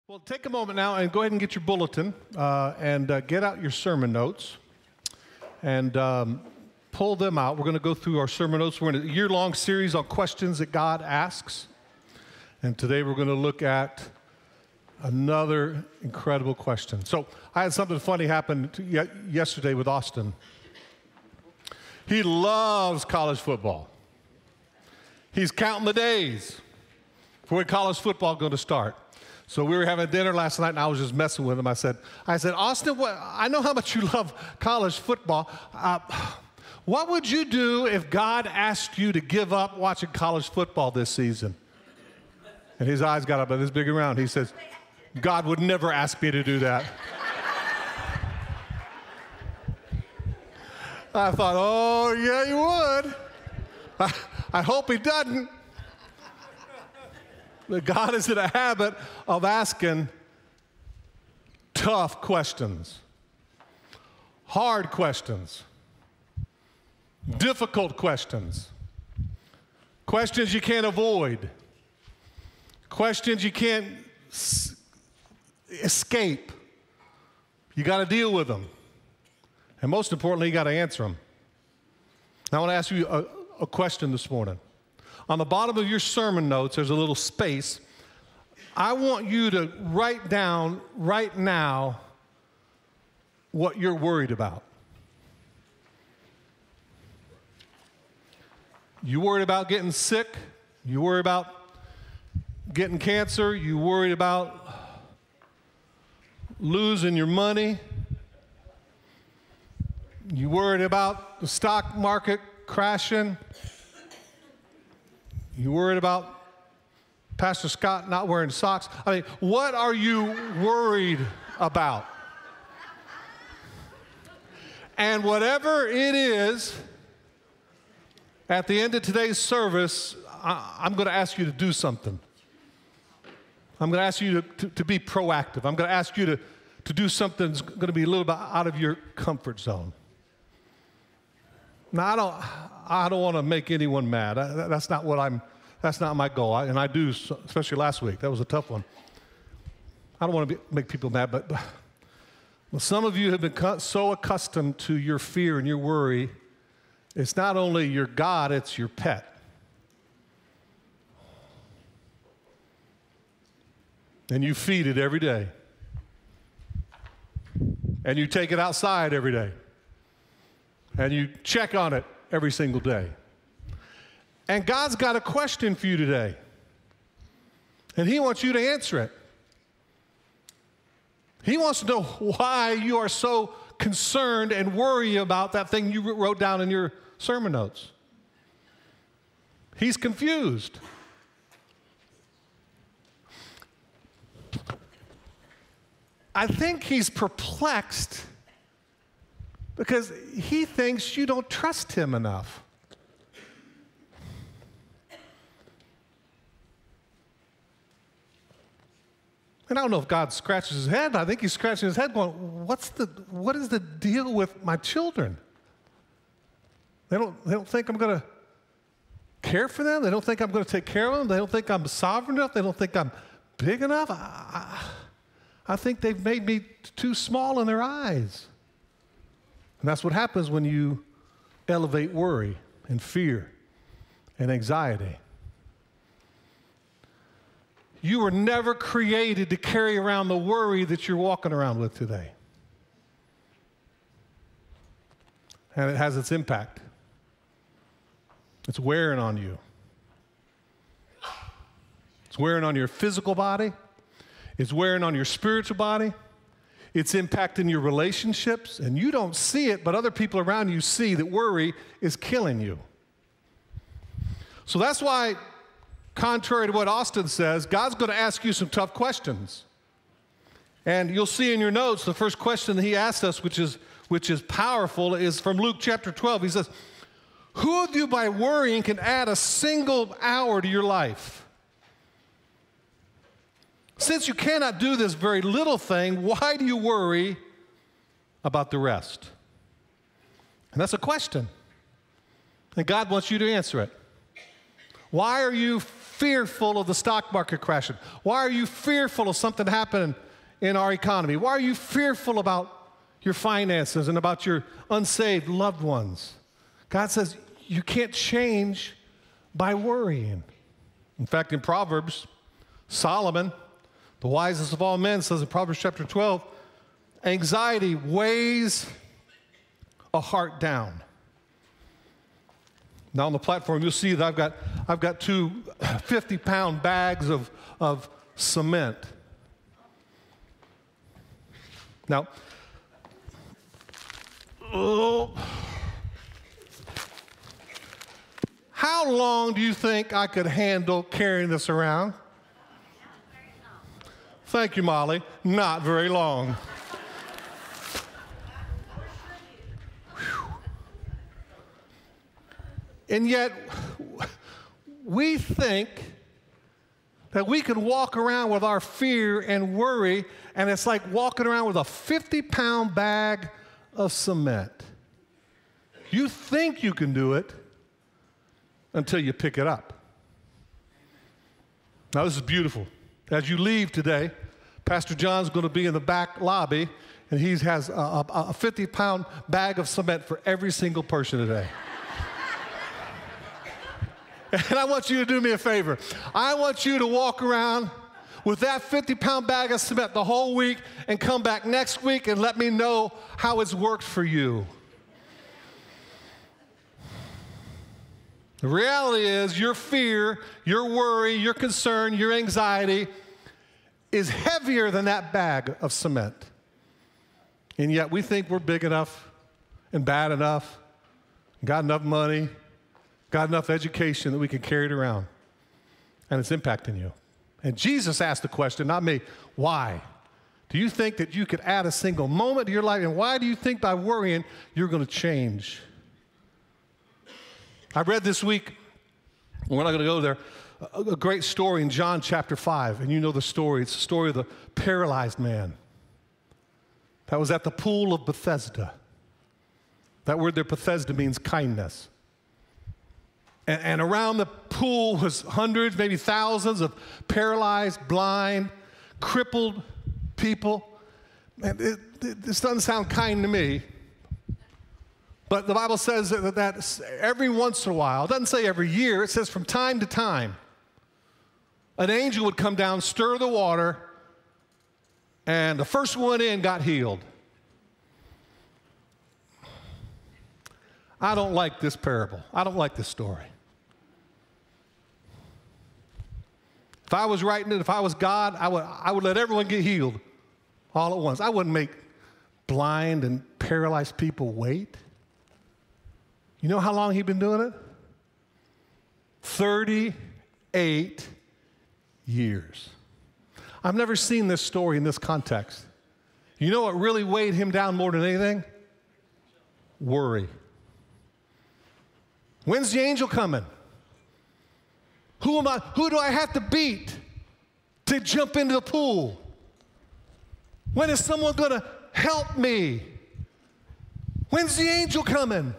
Well, take a moment now and go ahead and get your bulletin and get out your sermon notes and pull them out. We're going to go through our sermon notes. We're in a year-long series on questions that God asks. And today we're going to look at another incredible question. So I had something funny happen yesterday with Austin. He loves college football. He's counting the days for when college football is going to start. So we were having dinner last night, and I was just messing with him. I said, Austin, I know how much you love college football. What would you do if God asked you to give up watching college football this season? And his eyes got up this big around. He says, God would never ask me to do that. I thought, oh, yeah, you would. I hope he doesn't. But God is in a habit of asking tough questions, hard questions, difficult questions, questions you can't avoid, questions you can't escape. You got to deal with them. And most importantly, you got to answer them. Now, I want to ask you a question this morning. On the bottom of your sermon notes, there's a little space. I want you to write down right now what you're worried about. You worried about getting sick? You worried about getting cancer? You worried about losing your money? You worried about the stock market crashing? You worried about Pastor Scott not wearing socks? I mean, what are you worried about? And whatever it is, at the end of today's service, I'm going to ask you to do something. I'm going to ask you to be proactive. I'm going to ask you to do something that's going to be a little bit out of your comfort zone. Now, I don't want to make anyone mad. That's not my goal. And I do, especially last week. That was a tough one. I don't want to make people mad, but some of you have been so accustomed to your fear and your worry, it's not only your God, it's your pet. And you feed it every day. And you take it outside every day. And you check on it every single day. And God's got a question for you today. And He wants you to answer it. He wants to know why you are so concerned and worried about that thing you wrote down in your sermon notes. He's confused. I think He's perplexed because He thinks you don't trust Him enough. And I don't know if God scratches his head. I think he's scratching his head going, what is the deal with my children? They don't think I'm going to care for them. They don't think I'm going to take care of them. They don't think I'm sovereign enough. They don't think I'm big enough. I think they've made me too small in their eyes. And that's what happens when you elevate worry and fear and anxiety. You were never created to carry around the worry that you're walking around with today. And it has its impact. It's wearing on you. It's wearing on your physical body. It's wearing on your spiritual body. It's impacting your relationships. And you don't see it, but other people around you see that worry is killing you. So that's why, contrary to what Austin says, God's going to ask you some tough questions. And you'll see in your notes the first question that He asked us, which is powerful, is from Luke chapter 12. He says, who of you by worrying can add a single hour to your life? Since you cannot do this very little thing, why do you worry about the rest? And that's a question. And God wants you to answer it. Why are you fearful of the stock market crashing? Why are you fearful of something happening in our economy? Why are you fearful about your finances and about your unsaved loved ones? God says you can't change by worrying. In fact, in Proverbs, Solomon, the wisest of all men, says in Proverbs chapter 12, anxiety weighs a heart down. Now on the platform, you'll see that I've got two 50-pound bags of cement. Now, how long do you think I could handle carrying this around? Thank you, Molly. Not very long. And yet, we think that we can walk around with our fear and worry, and it's like walking around with a 50-pound bag of cement. You think you can do it until you pick it up. Now, this is beautiful. As you leave today, Pastor John's going to be in the back lobby, and he has a 50-pound bag of cement for every single person today. And I want you to do me a favor. I want you to walk around with that 50-pound bag of cement the whole week and come back next week and let me know how it's worked for you. The reality is your fear, your worry, your concern, your anxiety is heavier than that bag of cement. And yet we think we're big enough and bad enough, got enough money, got enough education that we can carry it around. And it's impacting you. And Jesus asked the question, not me, why? Do you think that you could add a single moment to your life? And why do you think by worrying you're going to change? I read this week, we're not going to go there, a great story in John chapter 5. And you know the story. It's the story of the paralyzed man that was at the pool of Bethesda. That word there, Bethesda, means kindness. And around the pool was hundreds, maybe thousands of paralyzed, blind, crippled people. And this doesn't sound kind to me. But the Bible says that every once in a while, it doesn't say every year, it says from time to time, an angel would come down, stir the water, and the first one in got healed. I don't like this parable. I don't like this story. If I was writing it, if I was God, I would let everyone get healed all at once. I wouldn't make blind and paralyzed people wait. You know how long he'd been doing it? 38 years. I've never seen this story in this context. You know what really weighed him down more than anything? Worry. When's the angel coming? Who do I have to beat to jump into the pool? When is someone going to help me? When's the angel coming?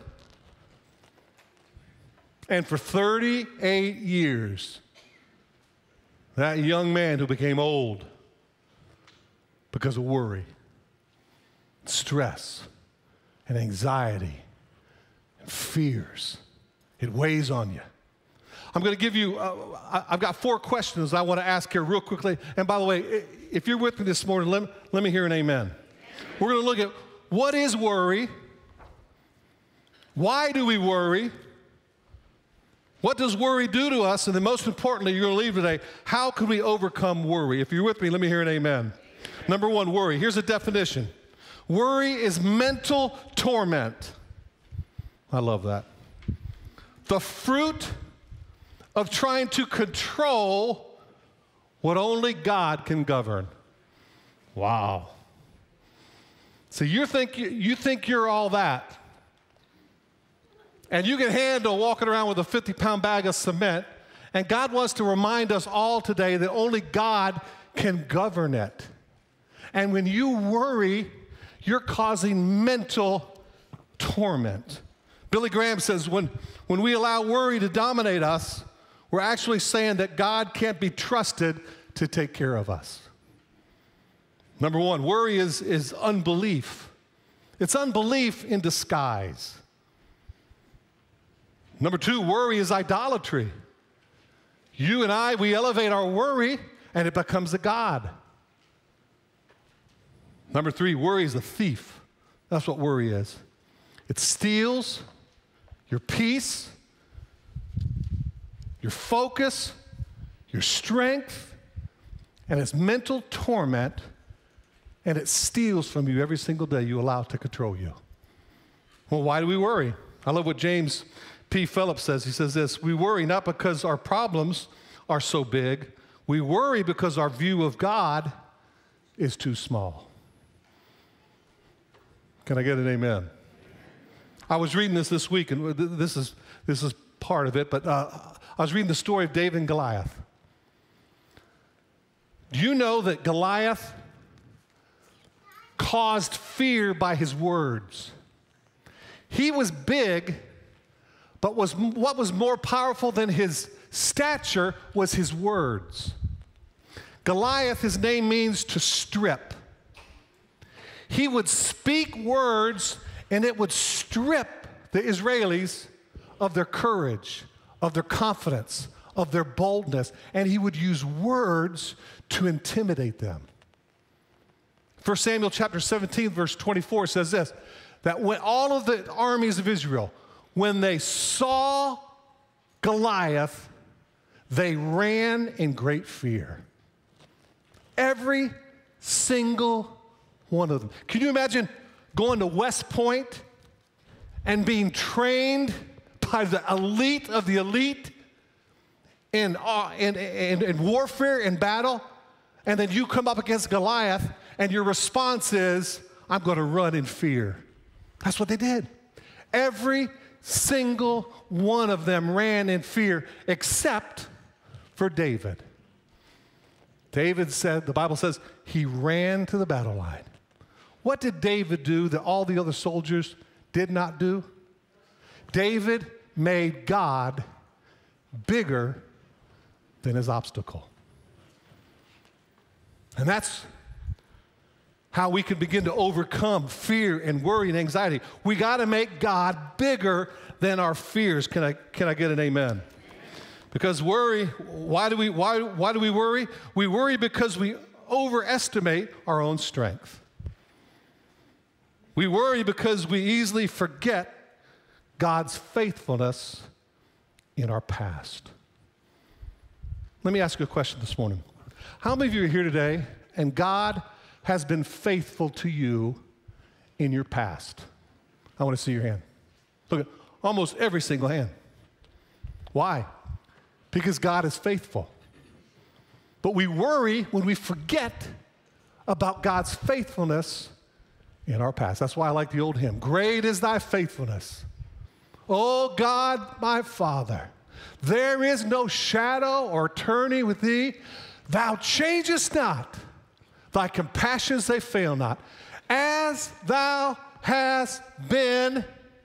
And for 38 years, that young man who became old because of worry, stress, and anxiety, and fears, it weighs on you. I'm going to give you, I've got 4 questions I want to ask here real quickly. And by the way, if you're with me this morning, let me hear an amen. We're going to look at what is worry? Why do we worry? What does worry do to us? And then most importantly, you're going to leave today, how can we overcome worry? If you're with me, let me hear an amen. Number 1, worry. Here's a definition. Worry is mental torment. I love that. The fruit of trying to control what only God can govern. Wow. So you think you're all that. And you can handle walking around with a 50-pound bag of cement. And God wants to remind us all today that only God can govern it. And when you worry, you're causing mental torment. Billy Graham says when we allow worry to dominate us, We're actually saying that God can't be trusted to take care of us. Number one, worry is unbelief. It's unbelief in disguise. Number two, worry is idolatry. You and I, we elevate our worry, and it becomes a god. Number three, worry is a thief. That's what worry is. It steals your peace, your focus, your strength, and it's mental torment, and it steals from you every single day you allow it to control you. Well, why do we worry? I love what James P. Phillips says. He says this: we worry not because our problems are so big. We worry because our view of God is too small. Can I get an amen? I was reading this week, and this is part of it, but I was reading the story of David and Goliath. Do you know that Goliath caused fear by his words? He was big, but what was more powerful than his stature was his words. Goliath, his name means to strip. He would speak words, and it would strip the Israelis of their courage, of their confidence, of their boldness, and he would use words to intimidate them. 1 Samuel chapter 17, verse 24 says this, that when all of the armies of Israel, when they saw Goliath, they ran in great fear. Every single one of them. Can you imagine going to West Point and being trained by the elite of the elite in warfare, in battle, and then you come up against Goliath, and your response is, I'm going to run in fear. That's what they did. Every single one of them ran in fear, except for David. David said, the Bible says, he ran to the battle line. What did David do that all the other soldiers did not do? David made God bigger than his obstacle. And that's how we can begin to overcome fear and worry and anxiety. We got to make God bigger than our fears. Can I get an amen? Because worry, why do we worry? We worry because we overestimate our own strength. We worry because we easily forget God's faithfulness in our past. Let me ask you a question this morning. How many of you are here today and God has been faithful to you in your past? I want to see your hand. Look at almost every single hand. Why? Because God is faithful. But we worry when we forget about God's faithfulness in our past. That's why I like the old hymn. Great is thy faithfulness, O God, my Father. There is no shadow or turning with thee. Thou changest not. Thy compassions, they fail not. As thou hast been,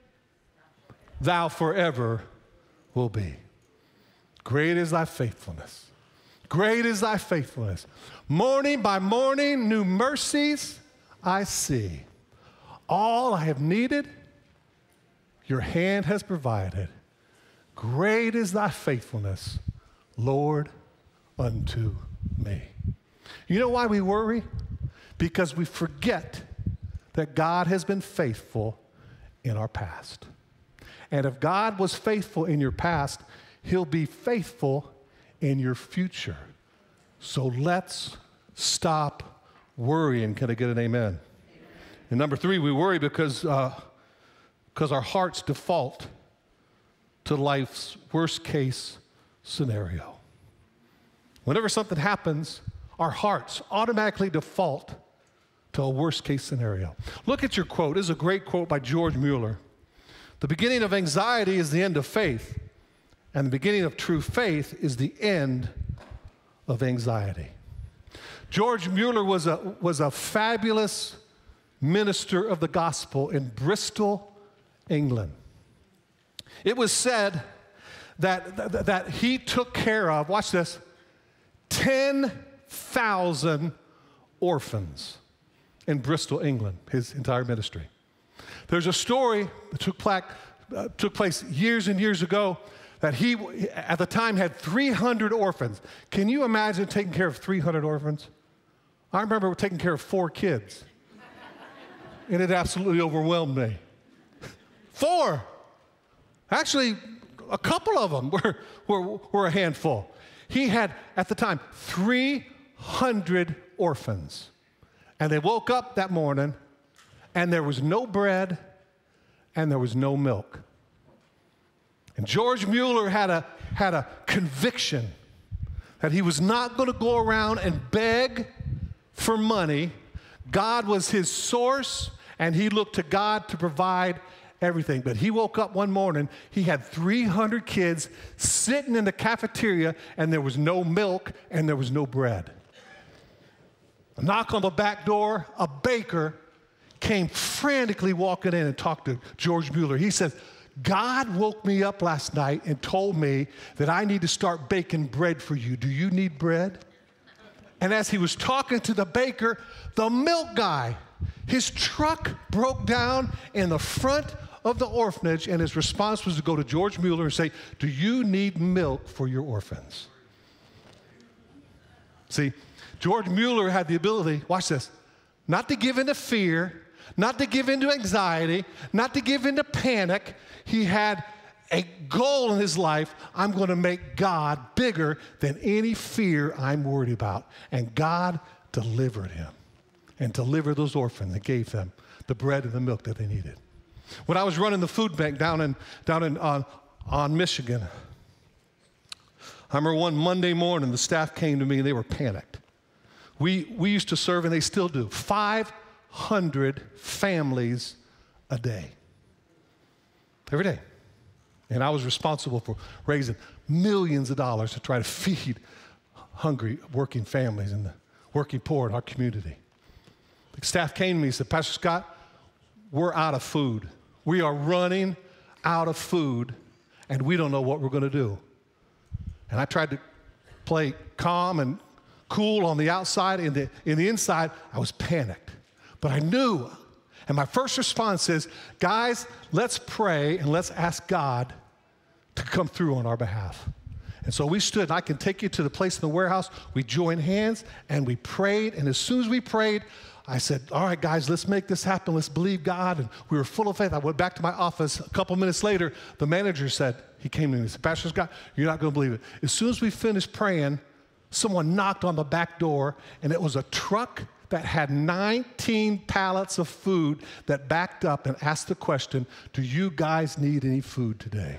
thou forever will be. Great is thy faithfulness. Great is thy faithfulness. Morning by morning, new mercies I see. All I have needed, your hand has provided. Great is thy faithfulness, Lord, unto me. You know why we worry? Because we forget that God has been faithful in our past. And if God was faithful in your past, he'll be faithful in your future. So let's stop worrying. Can I get an amen? And number three, we worry because our hearts default to life's worst case scenario. Whenever something happens, our hearts automatically default to a worst case scenario. Look at your quote. This is a great quote by George Mueller. The beginning of anxiety is the end of faith, and the beginning of true faith is the end of anxiety. George Mueller was a fabulous minister of the gospel in Bristol, England. It was said that he took care of, watch this, 10,000 orphans in Bristol, England, his entire ministry. There's a story that took place years and years ago that he, at the time, had 300 orphans. Can you imagine taking care of 300 orphans? I remember taking care of 4 kids, and it absolutely overwhelmed me. 4. Actually, a couple of them were a handful. He had, at the time, 300 orphans. And they woke up that morning, and there was no bread, and there was no milk. And George Mueller had a conviction that he was not going to go around and beg for money. God was his source, and he looked to God to provide everything. But he woke up one morning, he had 300 kids sitting in the cafeteria, and there was no milk, and there was no bread. A knock on the back door, a baker came frantically walking in and talked to George Mueller. He said, God woke me up last night and told me that I need to start baking bread for you. Do you need bread? And as he was talking to the baker, the milk guy, his truck broke down in the front of the orphanage, and his response was to go to George Mueller and say, do you need milk for your orphans? See, George Mueller had the ability, watch this, not to give in to fear, not to give in to anxiety, not to give in to panic. He had a goal in his life. I'm going to make God bigger than any fear I'm worried about. And God delivered him and delivered those orphans and gave them the bread and the milk that they needed. When I was running the food bank down on Michigan, I remember one Monday morning, the staff came to me and they were panicked. We used to serve, and they still do, 500 families a day. Every day. And I was responsible for raising millions of dollars to try to feed hungry working families and the working poor in our community. The staff came to me and said, Pastor Scott, we're out of food. We are running out of food, and we don't know what we're going to do. And I tried to play calm and cool on the outside. In the inside, I was panicked. But I knew, and my first response is, guys, let's pray and let's ask God to come through on our behalf. And so we stood, and I can take you to the place in the warehouse. We joined hands, and we prayed. And as soon as we prayed, I said, all right, guys, let's make this happen. Let's believe God. And we were full of faith. I went back to my office. A couple minutes later, the manager said, he came to me and said, Pastor Scott, you're not going to believe it. As soon as we finished praying, someone knocked on the back door, and it was a truck that had 19 pallets of food that backed up and asked the question, do you guys need any food today?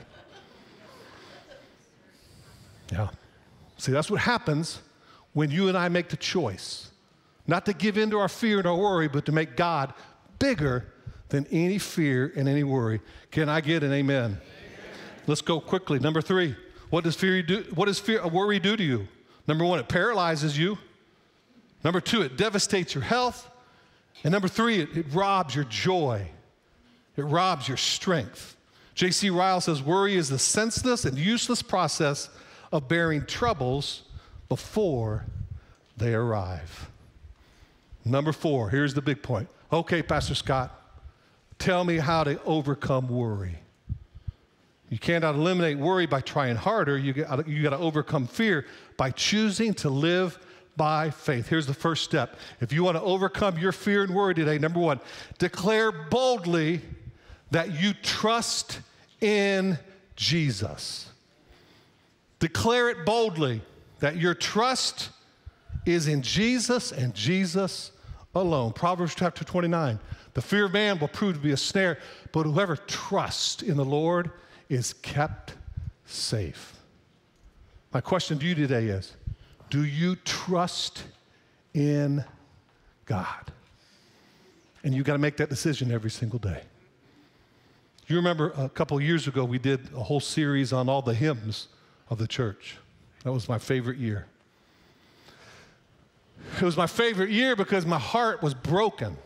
Yeah. See, that's what happens when you and I make the choice, not to give in to our fear and our worry, but to make God bigger than any fear and any worry. Can I get an amen? Amen. Let's go quickly. Number 3, what does worry do to you? Number 1, it paralyzes you. Number 2, it devastates your health. And number 3, it robs your joy. It robs your strength. J.C. Ryle says, worry is the senseless and useless process of bearing troubles before they arrive. Number 4, here's the big point. Okay, Pastor Scott, tell me how to overcome worry. You cannot eliminate worry by trying harder. You got to overcome fear by choosing to live by faith. Here's the first step. If you want to overcome your fear and worry today, number 1, declare boldly that you trust in Jesus. Declare it boldly that your trust is in Jesus and Jesus alone. Proverbs chapter 29. The fear of man will prove to be a snare, but whoever trusts in the Lord is kept safe. My question to you today is, do you trust in God? And you've got to make that decision every single day. You remember a couple of years ago, we did a whole series on all the hymns of the church. That was my favorite year. It was my favorite year because my heart was broken.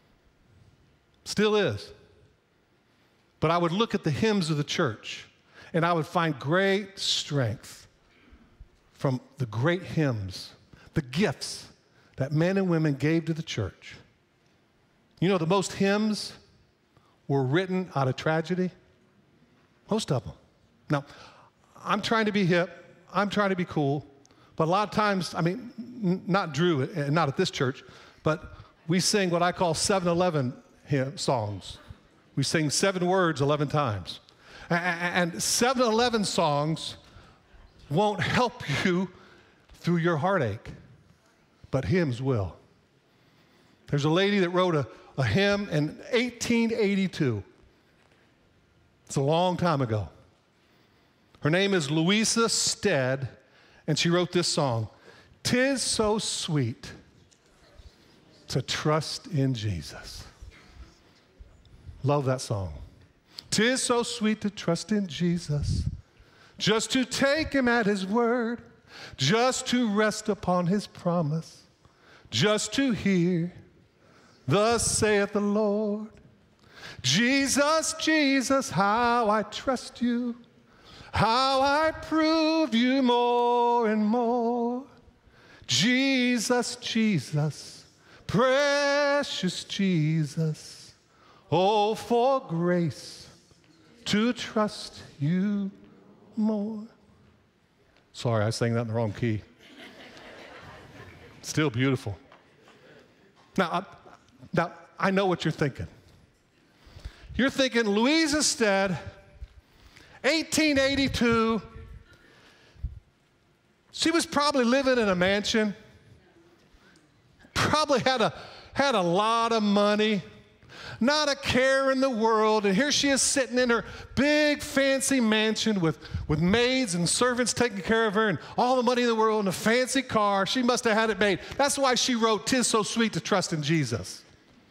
Still is. But I would look at the hymns of the church, and I would find great strength from the great hymns, the gifts that men and women gave to the church. You know, the most hymns were written out of tragedy. Most of them. Now, I'm trying to be hip. I'm trying to be cool. But a lot of times, I mean, not Drew, and not at this church, but we sing what I call 7-11 songs. We sing 7 words 11 times. And 7-11 songs won't help you through your heartache, but hymns will. There's a lady that wrote a hymn in 1882. It's a long time ago. Her name is Louisa Stead, and she wrote this song, "'Tis so sweet to trust in Jesus." Love that song. "'Tis so sweet to trust in Jesus, just to take him at his word, just to rest upon his promise, just to hear, thus saith the Lord. Jesus, Jesus, how I trust you, how I prove you more and more. Jesus, Jesus, precious Jesus, oh, for grace to trust you more." Sorry, I sang that in the wrong key. Still beautiful. Now, I know what you're thinking. You're thinking, Louisa Stead, 1882, she was probably living in a mansion, probably had a lot of money, not a care in the world, and here she is sitting in her big fancy mansion with maids and servants taking care of her and all the money in the world and a fancy car. She must have had it made. That's why she wrote, "'Tis so sweet to trust in Jesus."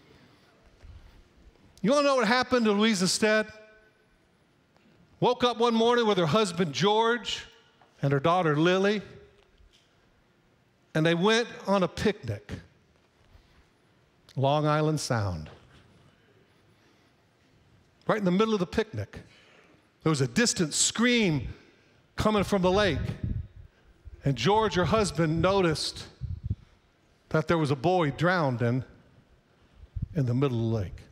You want to know what happened to Louisa Stead? Woke up one morning with her husband George and her daughter Lily, and they went on a picnic, Long Island Sound. Right in the middle of the picnic, there was a distant scream coming from the lake, and George, her husband, noticed that there was a boy drowned in the middle of the lake.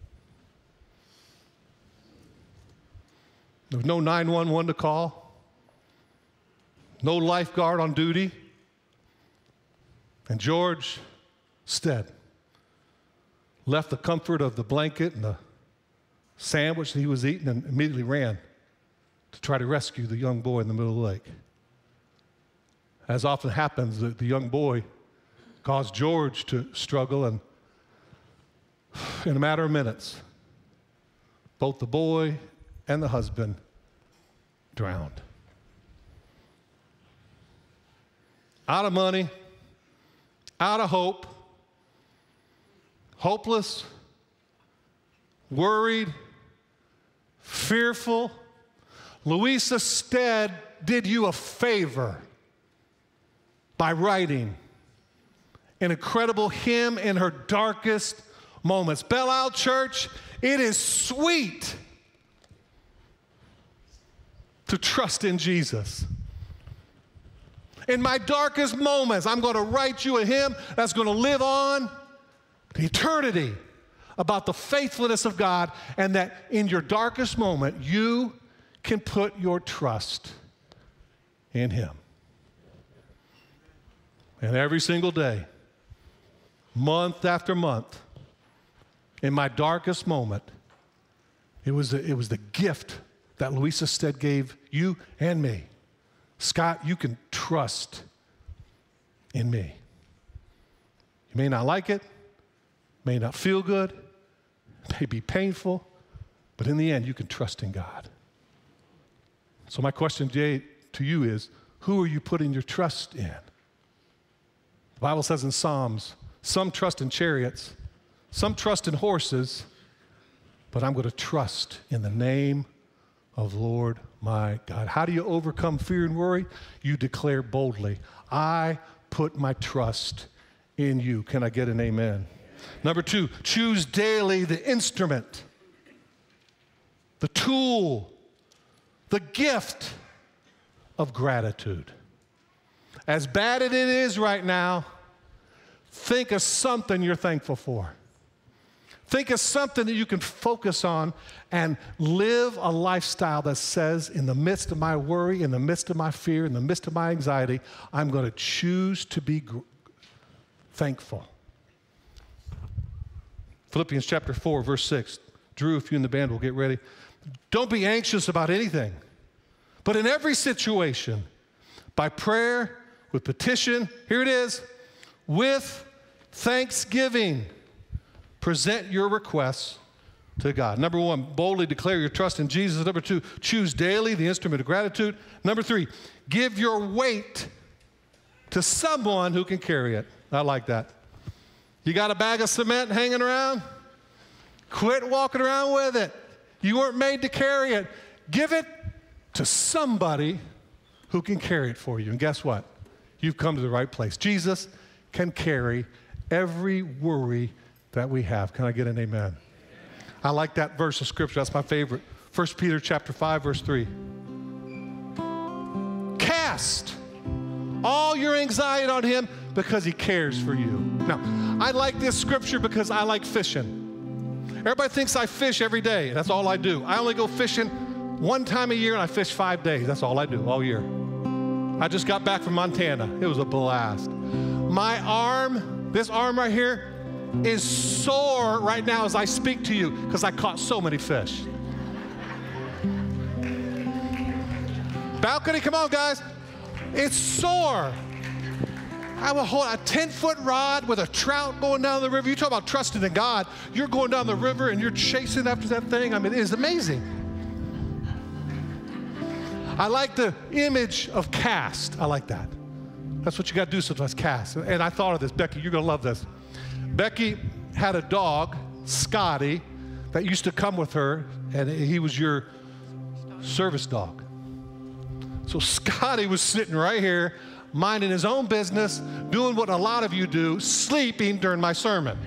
There was no 911 to call, no lifeguard on duty, and George Stead left the comfort of the blanket and the sandwich that he was eating and immediately ran to try to rescue the young boy in the middle of the lake. As often happens, the young boy caused George to struggle, and in a matter of minutes, both the boy and the husband drowned. Out of money, out of hope, hopeless, worried, fearful. Louisa Stead did you a favor by writing an incredible hymn in her darkest moments. Belle Isle Church, it is sweet to trust in Jesus. In my darkest moments, I'm going to write you a hymn that's going to live on to eternity about the faithfulness of God, and that in your darkest moment, you can put your trust in Him. And every single day, month after month, in my darkest moment, it was the gift that Louisa Stead gave you and me. Scott, you can trust in me. You may not like it, may not feel good, may be painful, but in the end, you can trust in God. So my question today to you is, who are you putting your trust in? The Bible says in Psalms, some trust in chariots, some trust in horses, but I'm going to trust in the name of Lord my God. How do you overcome fear and worry? You declare boldly, I put my trust in you. Can I get an amen? Number 2, choose daily the instrument, the tool the gift of gratitude. As bad as it is right now, think of something you're thankful for. Think of something that you can focus on and live a lifestyle that says, in the midst of my worry, in the midst of my fear, in the midst of my anxiety, I'm going to choose to be thankful. Philippians chapter 4, verse 6. Drew, if you and the band will get ready. Don't be anxious about anything, but in every situation, by prayer, with petition, here it is, with thanksgiving, present your requests to God. Number one, boldly declare your trust in Jesus. Number two, choose daily the instrument of gratitude. Number three, give your weight to someone who can carry it. I like that. You got a bag of cement hanging around? Quit walking around with it. You weren't made to carry it. Give it to somebody who can carry it for you. And guess what? You've come to the right place. Jesus can carry every worry that we have. Can I get an amen? I like that verse of scripture. That's my favorite. 1 Peter chapter 5, verse 3. Cast all your anxiety on him because he cares for you. Now, I like this scripture because I like fishing. Everybody thinks I fish every day. That's all I do. I only go fishing one time a year, and I fish 5 days. That's all I do all year. I just got back from Montana. It was a blast. My arm, this arm right here, is sore right now as I speak to you because I caught so many fish. Balcony, come on, guys. It's sore. I will hold a 10-foot rod with a trout going down the river. You talk about trusting in God. You're going down the river and you're chasing after that thing. I mean, it is amazing. I like the image of cast. I like that. That's what you got to do sometimes, cast. And I thought of this. Becky, you're going to love this. Becky had a dog, Scotty, that used to come with her, and he was your service dog. So Scotty was sitting right here, minding his own business, doing what a lot of you do, sleeping during my sermon.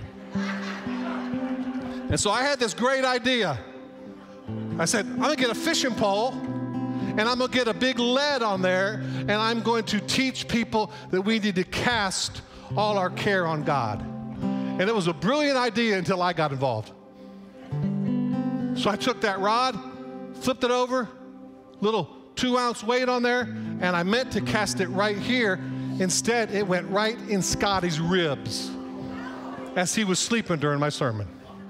And so I had this great idea. I said, I'm going to get a fishing pole, and I'm going to get a big lead on there, and I'm going to teach people that we need to cast all our care on God. And it was a brilliant idea until I got involved. So I took that rod, flipped it over, little 2-ounce weight on there, and I meant to cast it right here. Instead, it went right in Scotty's ribs as he was sleeping during my sermon.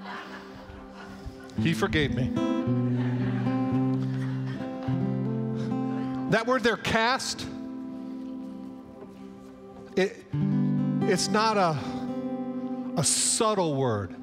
He forgave me. That word there, cast, it's not a subtle word.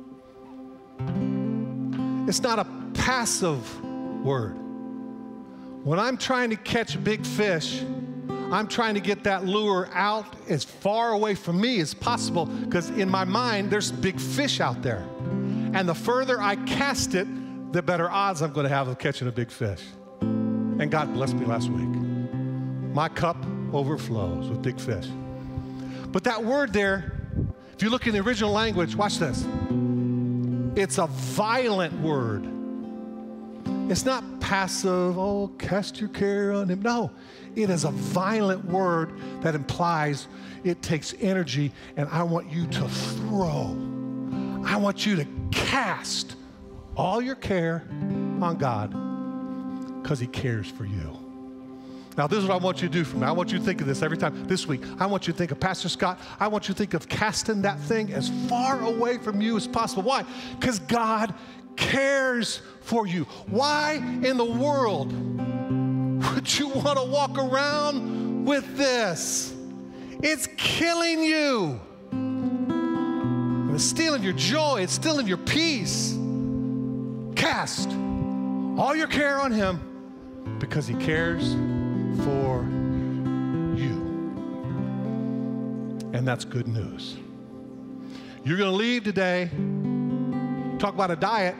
It's not a passive word. When I'm trying to catch big fish, I'm trying to get that lure out as far away from me as possible because in my mind, there's big fish out there. And the further I cast it, the better odds I'm going to have of catching a big fish. And God blessed me last week. My cup overflows with big fish. But that word there, if you look in the original language, watch this. It's a violent word. It's not passive, oh, cast your care on him. No, it is a violent word that implies it takes energy, and I want you to throw. I want you to cast all your care on God because he cares for you. Now, this is what I want you to do for me. I want you to think of this every time this week. I want you to think of Pastor Scott. I want you to think of casting that thing as far away from you as possible. Why? Because God cares for you. Why in the world would you want to walk around with this? It's killing you. It's stealing your joy. It's stealing your peace. Cast all your care on him because he cares for you. And that's good news. You're going to leave today, talk about a diet.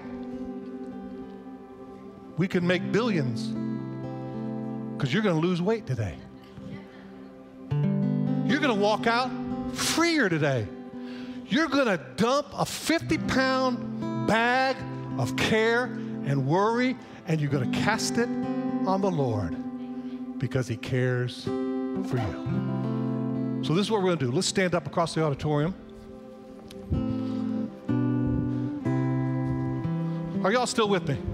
We can make billions because you're going to lose weight today. You're going to walk out freer today. You're going to dump a 50-pound bag of care and worry, and you're going to cast it on the Lord because he cares for you. So this is what we're going to do. Let's stand up across the auditorium. Are y'all still with me?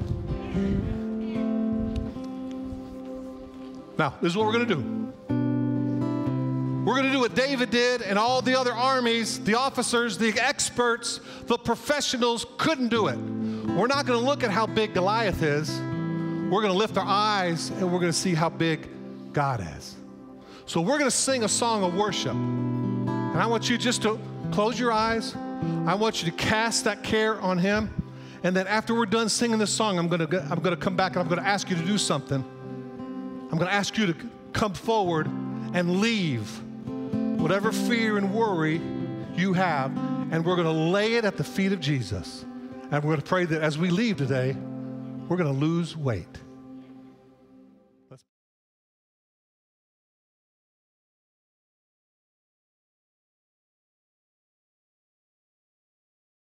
Now, this is what we're going to do. We're going to do what David did and all the other armies, the officers, the experts, the professionals couldn't do it. We're not going to look at how big Goliath is. We're going to lift our eyes and we're going to see how big God is. So we're going to sing a song of worship. And I want you just to close your eyes. I want you to cast that care on him. And then after we're done singing this song, I'm going to come back and I'm going to ask you to do something. I'm going to ask you to come forward and leave whatever fear and worry you have, and we're going to lay it at the feet of Jesus. And we're going to pray that as we leave today, we're going to lose weight.